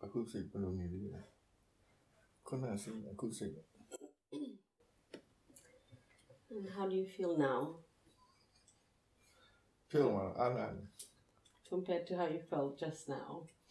အခုစိတ်ဘယ်လိုနေလဲခုနစိတ်အခုစိတ် And how do you feel now? Feel မှာအားနာတယ် Compared to how you felt just now?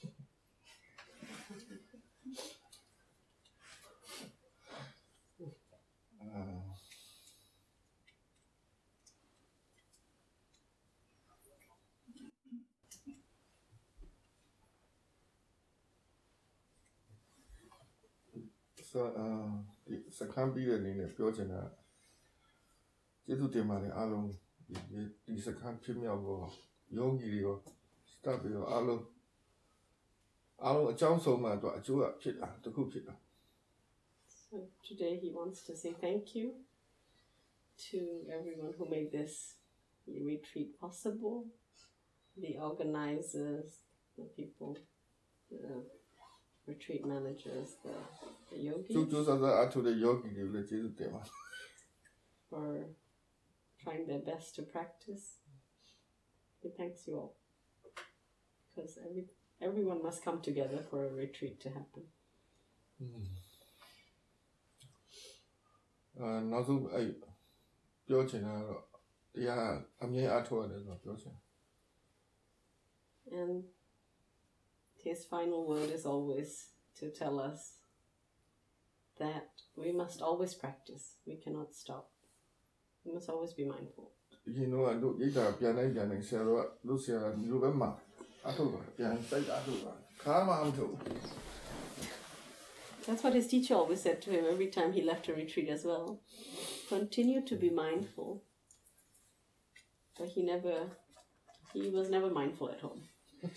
So ဒီစခန်းပြီးတဲ့အနေနဲ့ပြောချင်တာကျေးဇူးတင်ပါတယ်အားလုံးဒီစခန်းဖြစ်မြောက်တော့ယောဂီတွေရောစတပ်ပြီးတော့အားလုံးအကြောင်းဆုံးမှတော့အကျိုးကဖြစ်တာတစ်ခုဖြစ်တာ So today he wants to say thank you to everyone who made this retreat possible, the organizers, the people, the retreat managers, the yogis, ကျိုးစားစားအထုတဲ့ယောဂီတွေလည်းကျေးဇူးတင်ပါ for trying their best to practice. He thanks you all. Because everyone must come together for a retreat to happen. နောက်ဆုံးပြောချင်တာတော့တရားအမြဲအထောက်ရတယ်ဆိုတော့ပြောချင် And his final word is always to tell us that we must always practice. We cannot stop. We must always be mindful. You know, I do eat a piano and Sarah Lucia Lubema. I told her, piano, say that to her. Come on, too. That's what his teacher always said to him every time he left a retreat as well. Continue to be mindful. But he was never mindful at home.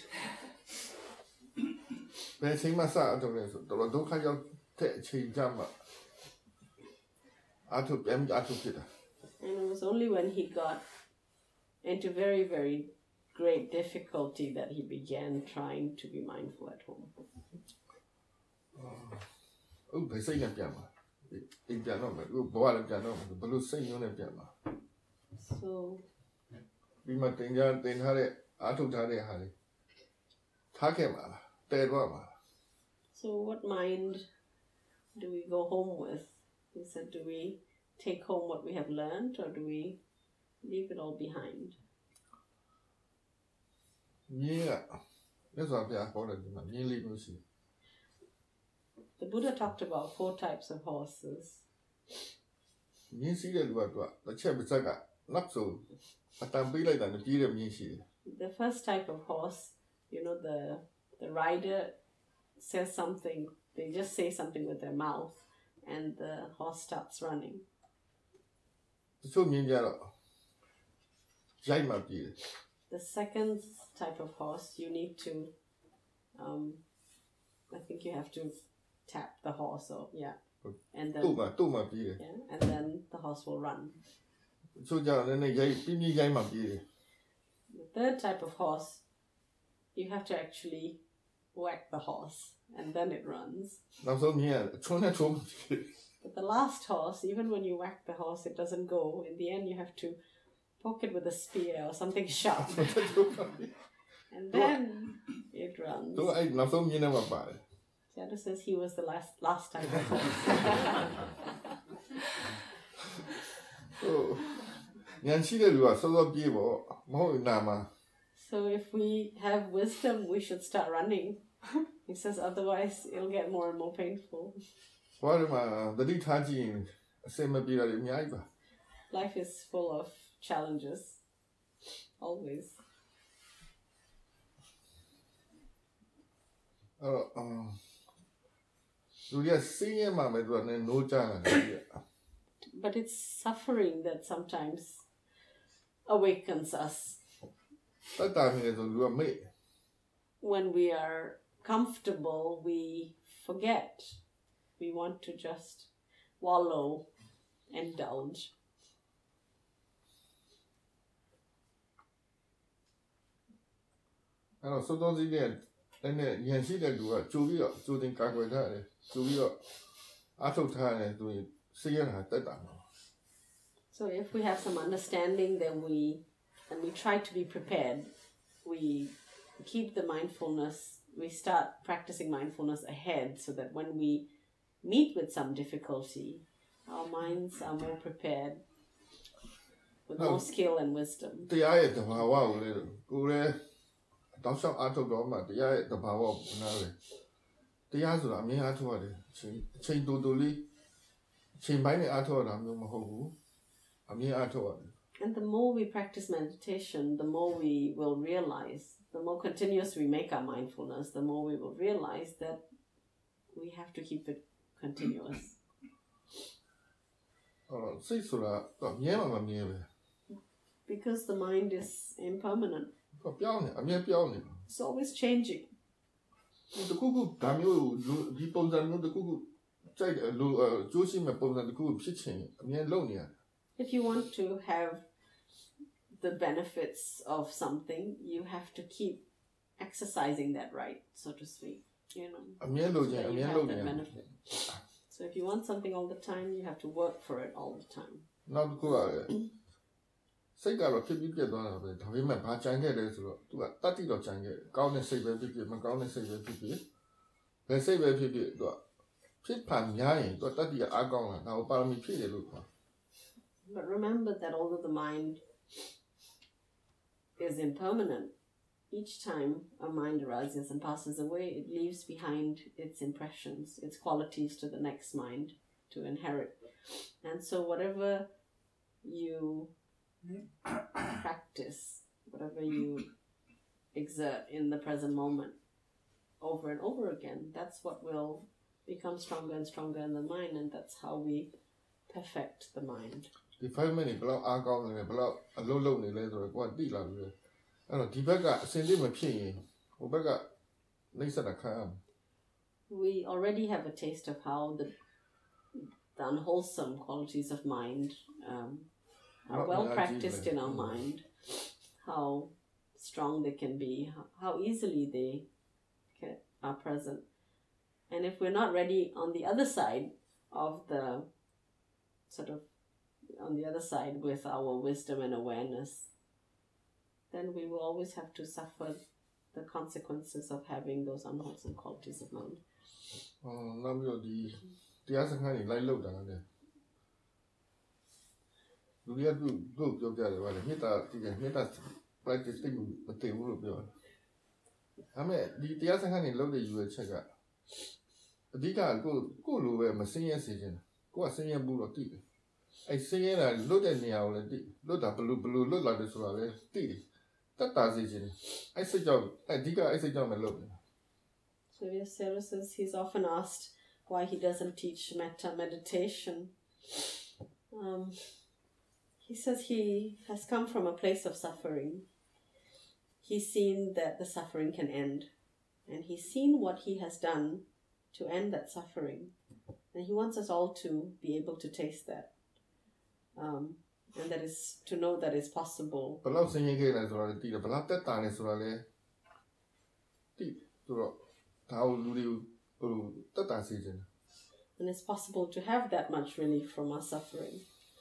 And it was only when he got into very, very great difficulty that he began trying to be mindful at home. So, so what mind do we go home with? He said, do we take home what we have learned, or do we leave it all behind? Yeah. The Buddha talked about 4 types of horses. The first type of horse, you know, the rider says something, they just say something with their mouth, and the horse starts running. The second type of horse, you need to, I think you have to tap the horse, or and then and then the horse will run. The third type of horse, you have to actually whack the horse, and then it runs. But the last horse, even when you whack the horse, it doesn't go. In the end, you have to poke it with a spear or something sharp. And then it runs. Sayadaw says he was the last type of horse. So if we have wisdom, we should start running. He says otherwise it'll get more and more painful. Life is full of challenges. Always. But it's suffering that sometimes awakens us. When we are comfortable, we forget. We want to just wallow, indulge. So if we have some understanding, then we try to be prepared. We keep the mindfulness we start practicing mindfulness ahead so that when we meet with some difficulty, our minds are more prepared with more skill and wisdom. တရားရဲ့တဘာဝကိုလေကိုယ်လည်းတောက်လျှောက်အားထုတ်တော့မှတရားရဲ့တဘာဝကိုနားလေတရားဆိုတာအမြင်အားထုတ်ရတယ်အချိန်တူတူလေးအချိန်ပိုင်းနဲ့အားထုတ်ရတာမျိုးမဟုတ်ဘူးအမြင်အားထုတ်ရတယ် And the more we practice meditation, the more we will realize, the more continuous we make our mindfulness, the more we will realize that we have to keep it continuous. စိတ်ဆိုတာမြဲမှာမမြဲပဲ Because the mind is impermanent. ပြောင်းနေအမြဲပြောင်းနေ It's always changing. တခုခုဒါမျိုးဒီပုံစံမျိုးတခုခုကြိုက်လို့ကျိုးရှိမဲ့ပုံစံတခုဖြစ်ချင်အမြဲလုပ်နေရတယ် If you want to have the benefits of something, you have to keep exercising that right, so to speak. You know, အမြဲလုပ်ခြင်း that အ you မြဲ have လုပ်နေ that ရတယ် benefit. So if you want something all the time, you have to work for it all the time. နောက်တစ်ခုကစိတ်ကတော့ဖြစ်ပြီးပြတ်သွားတာပဲဒါပေမဲ့ဘာကြံခဲ့လဲဆိုတော့သူကတတ်တိတော့ကြံခဲ့တယ်ကောင်းတဲ့စိတ်ပဲဖြစ်ဖြစ်မကောင်းတဲ့စိတ်ပဲဖြစ်ဖြစ်ဘယ်စိတ်ပဲဖြစ်ဖြစ်သူကဖြစ်ဖန်များရင်သူတတ်တိကအားကောင်းလာဒါကိုပါရမီဖြည့်တယ်လို့ခေါ် But remember that although the mind is impermanent, each time a mind arises and passes away, it leaves behind its impressions, its qualities to the next mind to inherit. And so whatever you practice, whatever you exert in the present moment over and over again, that's what will become stronger and stronger in the mind, and that's how we perfect the mind. ဒီ 5 minute ဘယ်လောက်အားကောင်းနေလဲဘယ်လောက်အလုံးလုံးနေလဲဆိုတော့ကိုကတိလာပြီပဲအဲ့တော့ဒီဘက်ကအစင်လေးမဖြစ်ရင်ဟိုဘက်ကနှိမ့်ဆက်တာခံရမယ် We already have a taste of how the unwholesome qualities of mind are well practiced in our mind, how strong they can be, how easily they are present. And if we're not ready on the other side of the on the other side with our wisdom and awareness, then we will always have to suffer the consequences of having those unwholesome qualities of mind. နောက်ပြီးတော့ဒီတရားစခန်းတွေလိုက်လောက်တာလည်းလူတွေကသူ့ပြောကြတယ်ဗါလေမေတ္တာတည်တယ်မေတ္တာ practice တိတ်မသိဘူးလို့ပြောတယ်ဒါပေမဲ့ဒီတရားစခန်းတွေလောက်တဲ့ယူရချက်ကအဓိကကိုလိုပဲမစင်းရဲစေချင်တယ်ကိုကစင်းရဲဘူးတော့တည်တယ်အဲ့စင်းရဲတာလွတ်တဲ့နေရာကိုလည်းတည်လွတ်တာဘလို့လွတ်လာတယ်ဆိုတာလည်းတည်တယ်တတ်တာစေချင်တယ်အဲ့စိတ်ကြောင့်အဓိကအဲ့စိတ်ကြောင့်မလုပ်ဘူး So yes, Sarah says he's often asked why he doesn't teach metta meditation. He says he has come from a place of suffering. He's seen that the suffering can end. And he's seen what he has done to end that suffering. And he wants us all to be able to taste that. And that is to know that it's possible. ဘယ်လောက်စင်းရဲခဲ့လဲဆိုတာလည်းတည်တယ်ဘယ်လောက်တက်တာလဲဆိုတာလည်းတည်ဆိုတော့ဒါကိုလူတွေဟိုတက်တာစေချင်တယ် And it's possible to have that much relief from our suffering.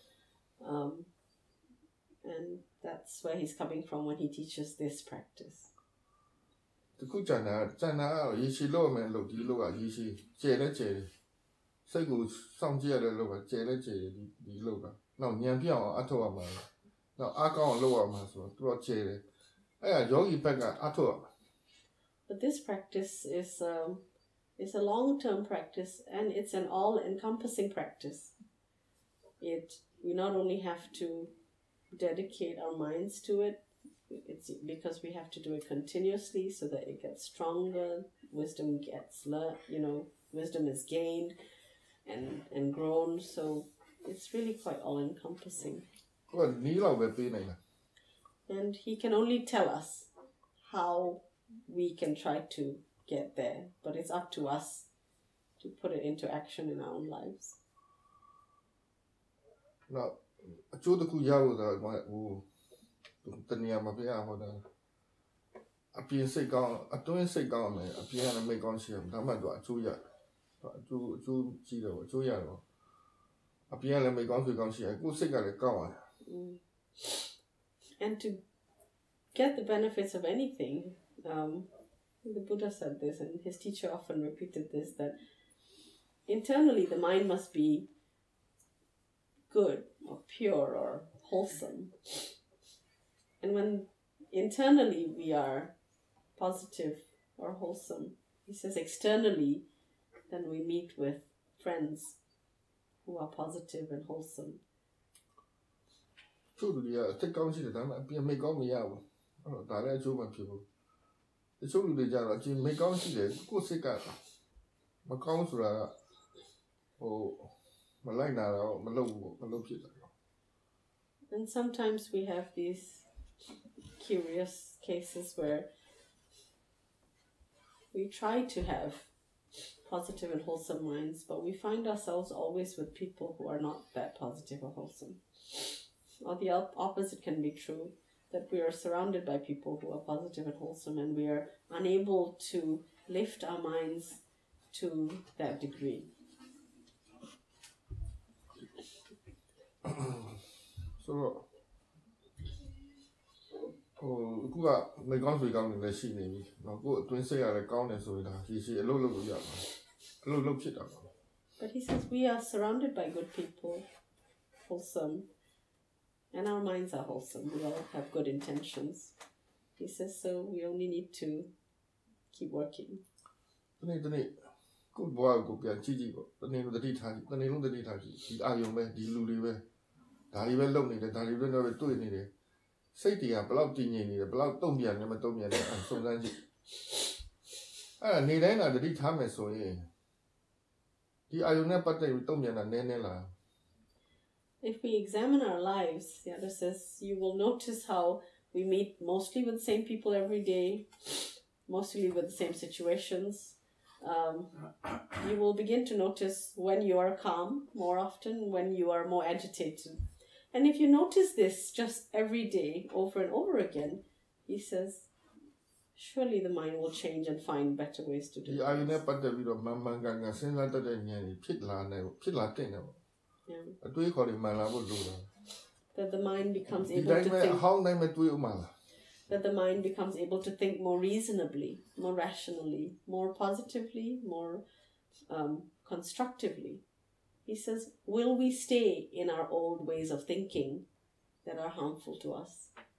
And that's where he's coming from when he teaches this practice. တခုကျန်တာရေရှည်လို့မယ်လို့ဒီလို့ကရေရှည်ကျဲလဲကျဲတယ်စိတ်ကိုစောင့်ကြည့်ရတဲ့လို့ကကျဲလဲကျဲတယ်ဒီလို့ကနောက်ညံပြအောင်အထောက်ရမှာနောက်အားကောင်းအောင်လုပ်ရမှာဆိုတော့သူတော့ကျဲတယ်အဲ့ဒါယောဂီဘက်ကအထောက်ရမှာ But this practice is a long-term practice, and it's an all-encompassing practice. We not only have to dedicate our minds to it, it's because we have to do it continuously so that it gets stronger, wisdom gets wisdom is gained and grown, so it's really quite all-encompassing. ကိုကနီးလောက်ပဲပေးနိုင်တာ And he can only tell us how we can try to get there, but it's up to us to put it into action in our own lives. နောက်အကျိုးတစ်ခုရဖို့ဆိုတော့ဟိုတနည်းမှာပြရဟောတာအပြင်းစိတ်ကောင်းအတွင်းစိတ်ကောင်းမယ်အပြင်းကလည်းမိတ်ကောင်းရှိတယ်ဒါမှတော့အကျိုးရတယ်အကျိုးကြည့်တော့အကျိုးရတော့အပြင်းကလည်းမိတ်ကောင်းဆွေကောင်းရှိတယ်ကိုယ်စိတ်ကလည်းကောင်းရတယ် And to get the benefits of anything, The Buddha said this, and his teacher often repeated this, that internally the mind must be good or pure or wholesome. And when internally we are positive or wholesome, he says externally, then we meet with friends who are positive and wholesome. သူတို့တွေကစိတ်ကောင်းရှိတယ်ဒါပေမဲ့အပြင်မိတ်ကောင်းမရဘူးအဲ့တော့ဒါလည်းအကျိုးမဖြစ်ဘူးတချို့လူတွေကြတော့အကျဉ်းမိတ်ကောင်းရှိတယ်ကိုယ်စိတ်ကမကောင်းဆိုတာကဟိုမလိုက်နာတော့မလုပ်ဖြစ်တာ And sometimes we have these curious cases where we try to have positive and wholesome minds, but we find ourselves always with people who are not that positive or wholesome. Or the opposite can be true, that we are surrounded by people who are positive and wholesome, and we are unable to lift our minds to that degree. So အခုကမိတ်ကောင်းဆွေကောင်းတွေလည်းရှိနေပြီနော်ကိုယ်အတွင်းစိတ်ရလည်းကောင်းတယ်ဆိုရင်ဒါရှိအလုပ်လုပ်လို့ရပါတယ်အလုပ်လုပ်ဖြစ်တာပါ But he says we are surrounded by good people, wholesome, and our minds are wholesome. We all have good intentions. He says so we only need to keep working. ဒီနေ့ကိုယ်ဘဝကိုပြန်ကြည့်ကြည့်ပေါ့တနေ့လုံးတတိထားကြည့်တနေ့လုံးတတိထားကြည့်ဒီအာယုံပဲဒီလူတွေပဲဒါတွေပဲလုပ်နေတယ်ဒါတွေပဲတော့တွေ့နေတယ်စိတ်တွေကဘလောက်တည်ငြိမ်နေတယ်ဘလောက်တုံ့ပြန်နေမတုံ့ပြန်နေအောင်စုံစမ်းကြည့်အဲ့ဒါနေတိုင်းလာတတိထားမယ်ဆိုရင်ဒီအာယုံနဲ့ပတ်သက်ပြီးတုံ့ပြန်တာနည်းနည်းလား If we examine our lives, the other says, you will notice how we meet mostly with the same people every day, mostly with the same situations. You will begin to notice when you are calm more often, when you are more agitated. And if you notice this just every day, over and over again, he says, surely the mind will change and find better ways to do it. ဒီအာယုံနဲ့ပတ်သက်ပြီးတော့မှန်မှန်ကန်ကန်စဉ်းစားတတ်တဲ့ဉာဏ်ကြီးဖြစ်လာတဲ့ဖြစ်လာတဲ့နော် Yeah. အတွေးခေါ်တွေမှန်လာဖို့လိုတာ That the mind becomes ဒီ able တိုင်း to ပဲ think. အဟောင်းတိုင်းပဲတွေးဥမှလား That the mind becomes able to think more reasonably, more rationally, more positively, more constructively. He says, will we stay in our old ways of thinking that are harmful to us?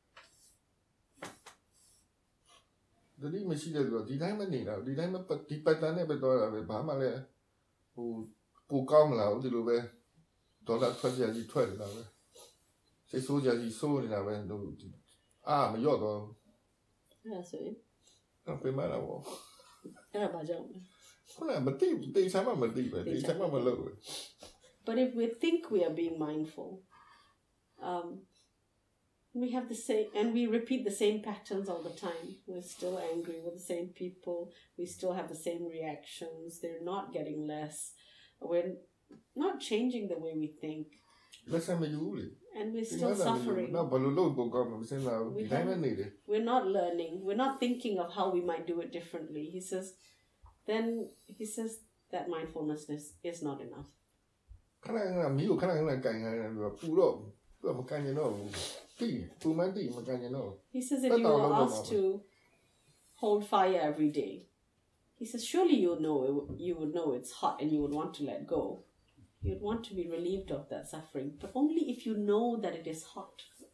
တတိမရှိတဲ့ဆိုတော့ဒီတိုင်းမနေတာဒီတိုင်းမဒီပတ်တန်နဲ့ပဲတော့တာပဲဘာမှလည်းဟိုပိုကောင်းမလားဒီလိုပဲဒေါ်လာထွက်ကြကြီးထွက်နေတာပဲစိတ်ဆိုးကြကြီးဆိုးနေတာပဲလို့အာမရော့တော့ Yeah, so တော့ပြန်မလာဘူး ခုနမသိတေချာမှမသိပဲတေချာမှမလုပ်ဘူး But if we think we are being mindful, we have the same, and we repeat the same patterns all the time. We're still angry with the same people. We still have the same reactions. They're not getting less. We're not changing the way we think. And we're still suffering. We're not learning. We're not thinking of how we might do it differently. He says that mindfulness is not enough. He says if you were asked to hold fire every day, he says surely you would know it's hot and you would want to let go. You'd want to be relieved of that suffering, but only if you know that it is hot.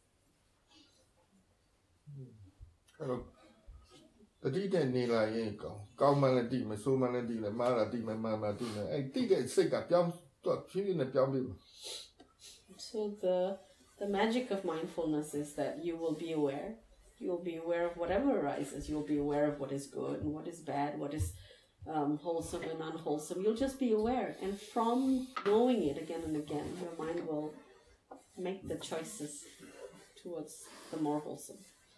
So the magic of mindfulness is that you will be aware. You'll be aware of whatever arises. You'll be aware of what is good and what is bad, what is wholesome and unwholesome. You'll just be aware, and from knowing it again and again, your mind will make the choices towards the more wholesome.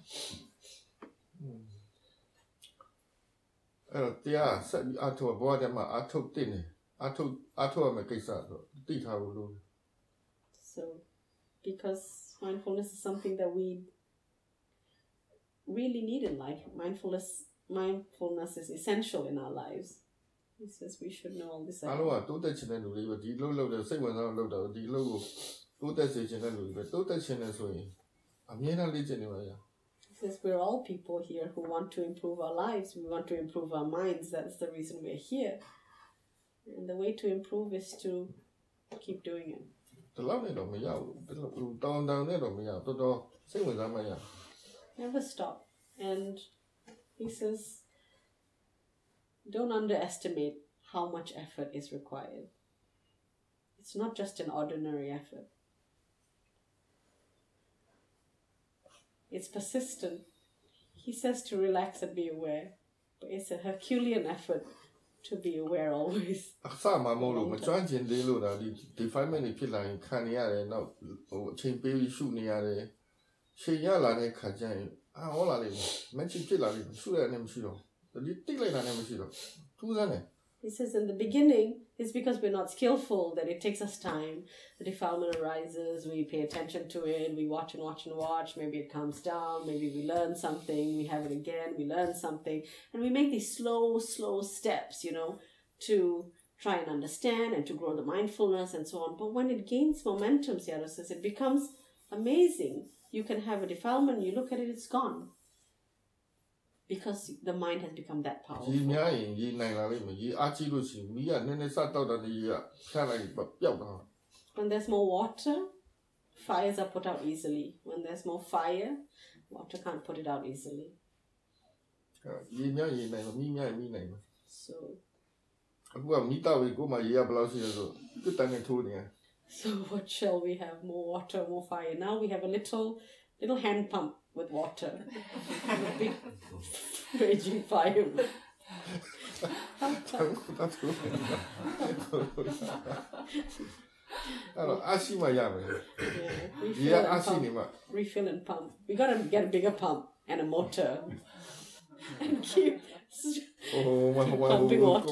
So, because mindfulness is something that we really need in life, mindfulness is essential in our lives. He says we should know all this. He says we're all people here who want to improve our lives. We want to improve our minds. That's the reason we're here. And the way to improve is to keep doing it. ဒီလောက်နဲ့တော့မရဘူးဒီလောက်တောင်းနဲ့တော့မရတော်တော်စိတ်ဝင်စားမှရ Never stop. And he says, don't underestimate how much effort is required. It's not just an ordinary effort. It's persistent. He says to relax and be aware. But it's a Herculean effort to be aware always. အစမှမဟုတ်လို့မကျွမ်းကျင်သေးလို့ဒါဒီ defilement တွေဖြစ်လာရင်ခံနေရတယ်နောက်အချိန်ပေးပြီးရှုနေရတယ်ချိန်ရလာတဲ့ခါကျရင်ဟောလာလိမ့်မယ်မချစ်ဖြစ်လာလိမ့်မယ်ရှုရတဲ့မရှိတော့ဒီတိတ်လိုက်တာနဲ့မရှိတော့ထူးဆန်းတယ် He says in the beginning, it's because we're not skillful that it takes us time. The defilement arises, we pay attention to it, we watch and watch and watch, maybe it calms down, maybe we learn something, we have it again, we learn something. And we make these slow steps, to try and understand and to grow the mindfulness and so on. But when it gains momentum, Sayadaw says, it becomes amazing. You can have a defilement, you look at it, it's gone. Because the mind has become that powerful. ရေများရင်ရေနိုင်လာလိမ့်မယ်ရေအားကြီးလို့ရှိရင်မီးကနည်းနည်းစတောက်တာရေကဖြတ်လိုက်ပျောက်သွား When there's more water, fires are put out easily. When there's more fire, water can't put it out easily. ရေများရေနိုင်မီးများမီးနိုင်မယ် So အခုကမီးတောက်ပြီးကိုယ်မှရေကဘယ်လောက်ရှိလဲဆိုတွတ်တန်းနဲ့ထိုးနေ So what shall we have? More water, more fire. Now we have a little hand pump with water. A big raging fire. အဲ့တော့အားရှိမှရမယ် Refill and pump. We gotta get a bigger pump and a motor. And keep pumping water.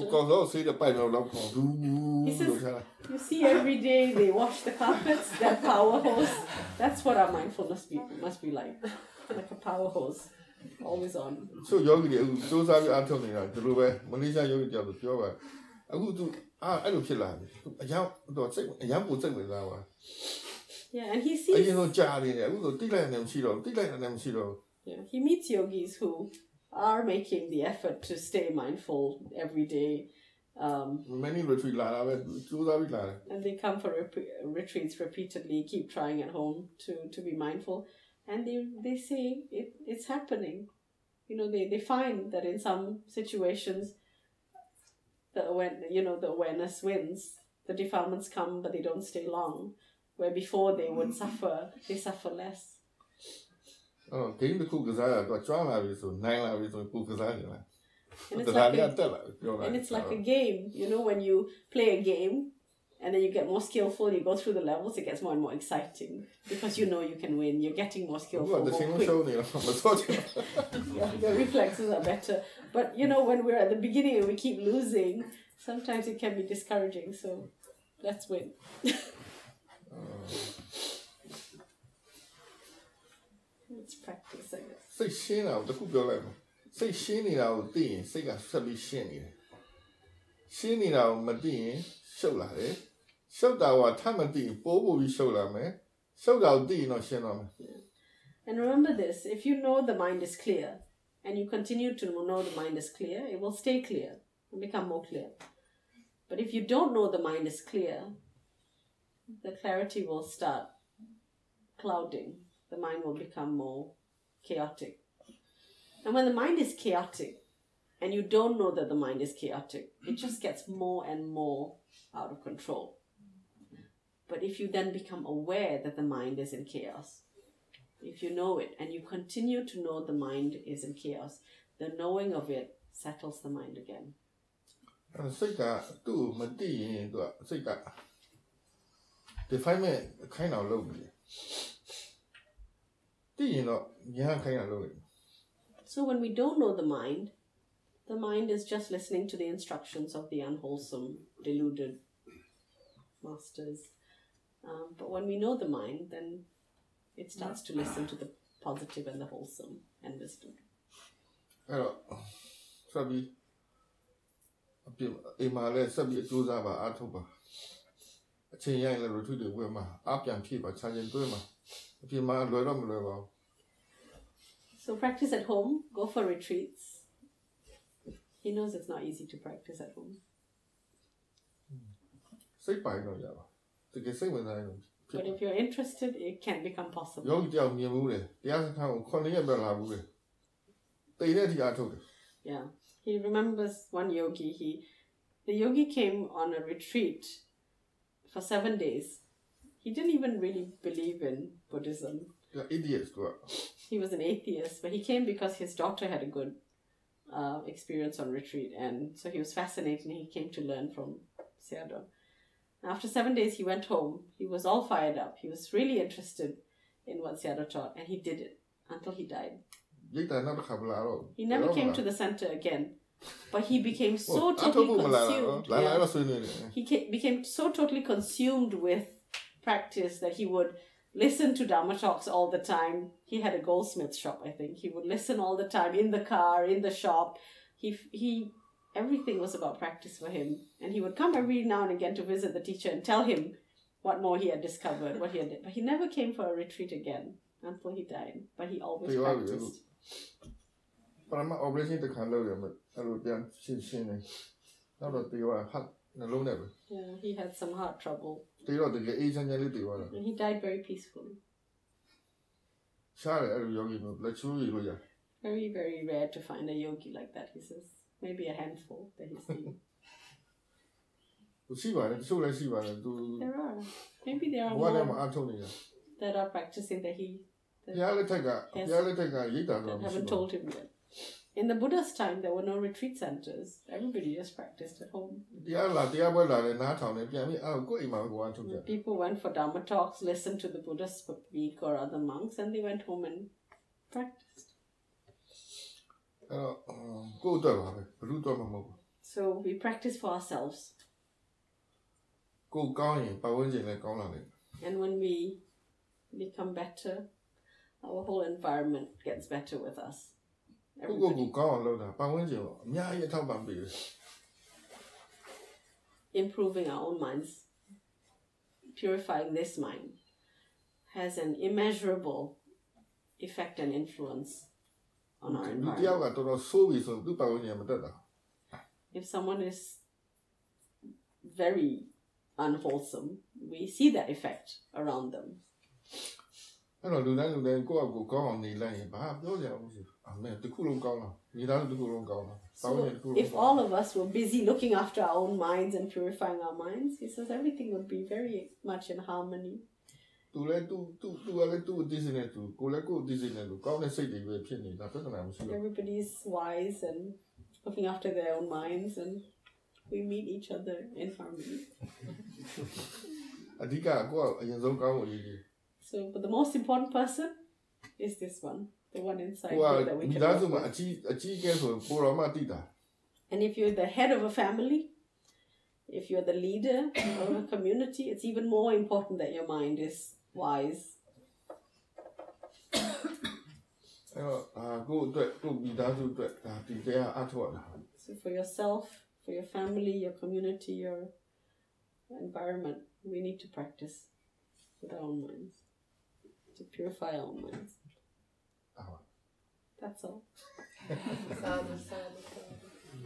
He says, you see every day they wash the carpets, that power hose. That's what our mindfulness must be like a power hose, always on. So yogi တွေအခုစူးစမ်းပြီးအားထုတ်နေတာဒီလိုပဲမလေးရှား yogi တယောက်ပြောပါအခုသူအဲ့လိုဖြစ်လာတယ်အရင်တော့စိတ်အရင်ပိုစိတ်ဝင်စားပါ Yeah, and he sees အရင်တော့ကြားနေတယ်အခုတော့တိလိုက်နေမရှိတော့တိလိုက်နေမရှိတော့ Yeah, he meets yogis who are making the effort to stay mindful every day. Many retreat လာတာပဲစူးစမ်းပြီးလာတယ် And they come for retreats repeatedly, keep trying at home to be mindful. And they say it's happening. They find that in some situations, the awareness wins. The defilements come, but they don't stay long. Where before they would suffer, they suffer less. Game တစ်ခုကစားတာတော့ကျွမ်းလာပြီဆိုနိုင်လာပြီဆိုပူကစားနေတာ And it's like a game. When you play a game and then you get more skillful, you go through the levels, it gets more and more exciting because you know you can win. You're getting more skillful, more quick. Your reflexes are better. But when we're at the beginning and we keep losing, sometimes it can be discouraging. So let's win. Let's practice, I guess. စိတ်ရှင်းတာကိုတစ်ခုပြောလိုက်မယ်စိတ်ရှင်းနေတာကိုသိရင်စိတ်ကဆက်ပြီးရှင်းနေတယ်ရှင်းနေတာကိုမသိရင်ရှုပ်လာတယ်ရှုပ်တာကထပ်မသိရင်ပိုးပို့ပြီးရှုပ်လာမယ်ရှုပ်တာကိုသိရင်တော့ရှင်းသွားမယ် And remember this, if you know the mind is clear and you continue to know the mind is clear, it will stay clear and become more clear. But if you don't know the mind is clear, the clarity will start clouding. The mind will become more chaotic. And when the mind is chaotic and you don't know that the mind is chaotic, it just gets more and more out of control. But if you then become aware that the mind is in chaos, if you know it and you continue to know the mind is in chaos, the knowing of it settles the mind again. စိတ်ကသူ့မသိရင်သူကစိတ်က definement ခိုင်းအောင်လုပ်ပြီသိရင်တော့ညာခိုင်းအောင်လုပ်တယ် So when we don't know the mind is just listening to the instructions of the unwholesome, deluded masters. But when we know the mind, then it starts to listen to the positive and the wholesome and wisdom. အဲ့တော့ဆက်ပြီးအပြင်အိမ်မှာလည်းဆက်ပြီးအကျိုးစားပါအားထုတ်ပါအချိန်ရရင်လည်း retreat တွေဝင်မှာအပြန်ဖြည့်ပါခြံချင်းတွဲမှာအပြင်မှာလွယ်တော့မလွယ်ပါဘူး So practice at home, go for retreats. He knows it's not easy to practice at home. စိတ်ပိုင်တော့ရပါတကယ်စိတ်ဝင်စားရင် But if you're interested, it can become possible. ယောဂီတယောက်မြင်မှုတယ်တရားစခန်းကို9ရက်ပဲလာဘူးတယ်တိတ်တဲ့ထိအားထုတ်တယ် Yeah. He remembers one yogi. The yogi came on a retreat for 7 days. He didn't even really believe in Buddhism. ဒါ idiot က He was an atheist, but he came because his daughter had a good experience on retreat, and so he was fascinated and he came to learn from Sayadaw. After 7 days, he went home. He was all fired up. He was really interested in what Sayadaw taught, and he did it until he died. ရိတ်တာနောက်တစ်ခါမလာတော့ He never came to the center again, but he became so အထုတ် totally ဖို့မလာတော့ consumed. လာ Yeah. တော့ဆွေးနွေးတယ် He became so totally consumed with practice that he would listen to Dharma talks all the time. He had a goldsmith shop, I think. He would listen all the time in the car, in the shop. He everything was about practice for him. And he would come every now and again to visit the teacher and tell him what more he had discovered, what he had done. But he never came for a retreat again until he died. But he always practiced. ပရမ operation တစ်ခါလုပ်ရမယ်အဲ့လိုပြန်ရှင်းနေနောက်တော့တေရောဟတ်နှလုံးနဲ့ပဲ Yeah, he had some heart trouble. တေရောတကယ်အေးချမ်းချမ်းလေးတေရောတာ And he died very peacefully. ရှားတယ်အဲ့လိုယောဂီမျိုးလက်ချိုးရလို့ရ Very, very rare to find a yogi like that, he says. Maybe a handful that he's seen. ရှိပါတယ်တချို့လည်းရှိပါတယ်သူ There are. Maybe there are ဘဝထဲမှာ more အားထုတ်နေတာ that are practicing that he ဘုရားလက်ထက်ကရိတ်တာတော့ that haven't told him yet. In the Buddha's time, there were no retreat centers. Everybody just practiced at home. တရားပွဲလာတယ်နားထောင်တယ်ပြန်ပြီးကိုယ့်အိမ်မှာကိုယ်အားထုတ်ကြ People went for Dharma talks, listened to the Buddha speak or other monks, and they went home and practiced. အဲ့တော့ကိုယ့်အတွက်ပါပဲဘယ်သူတော့မှမဟုတ်ဘူး So we practice for ourselves. ကိုယ်ကောင်းရင်ပတ်ဝန်းကျင်လည်းကောင်းလာတယ် And when we become better, our whole environment gets better with us. ကိုယ်ကောင်းအောင်လုပ်တာပတ်ဝန်းကျင်ကိုအများကြီးအထောက်ပံ့ပေးတယ် Improving our own minds, purifying this mind, has an immeasurable effect and influence on our လူတယောက်က environment. တော်တော်ဆိုးပြီဆိုသူ့ပတ်ဝန်းကျင်မတက်တာ If someone is very unwholesome, we see that effect around them. အဲ့တော့လူတိုင်းကိုယ့်အကိုကောင်းအောင်နေလိုက်ရင်ဘာပြောကြအောင်မရှိဘူးအမေတစ်ခုလုံးကောင်းတာမိသားစုတစ်ခုလုံးကောင်းတာပတ်ဝန်းကျင်တစ်ခုလုံး If all of us were busy looking after our own minds and purifying our minds, he says everything would be very much in harmony. သူလည်းသူကလည်းသူ့အသိစိတ်နဲ့သူကိုလည်းကိုယ့်အသိစိတ်နဲ့သူကောင်းတဲ့စိတ်တွေပဲဖြစ်နေတာပြဿနာမရှိဘူး Everybody's wise and looking after their own minds, and we meet each other in harmony. အဓိကကိုယ့်အရင်ဆုံးကောင်းဖို့ရည်ရည် So, but the most important person is this one, the one inside ကို here က that we မိ can သား work စုမှာ with. အကြီးအကဲဆိုပိုတော်မှတိတာ And if you're the head of a family, if you're the leader of a community, it's even more important that your mind is wise. အဲ့တော့ကိုယ့်အတွက်ကိုယ့်မိသားစုအတွက်ဒါဒီတရားအထောက်အတာ So for yourself, for your family, your community, your environment, we need to practice with our own minds, to purify our own minds. That's all. Sadhu, sadhu, sadhu.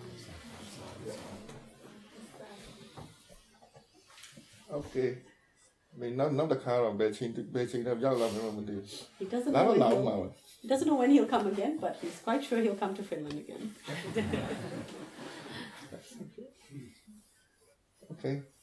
Okay မင်းနောက်တစ်ခါတော့ဘယ်ချိန်တော့ရောက်လာမှမသိဘူး He doesn't လာ know တော့ when လာအောင်ပါ he doesn't know when he'll come again, but he's quite sure he'll come to Finland again. Okay